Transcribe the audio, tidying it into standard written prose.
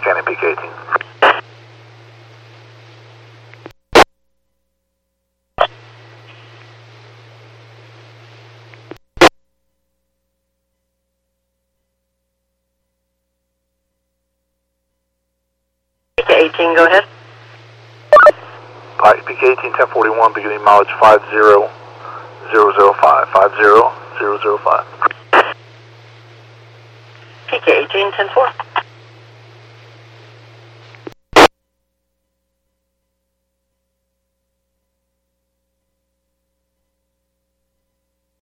Scanning peak 18. Peak 18, go ahead. Peak 18, 1041, beginning mileage 50005. 50005. Peak 18, 10-4.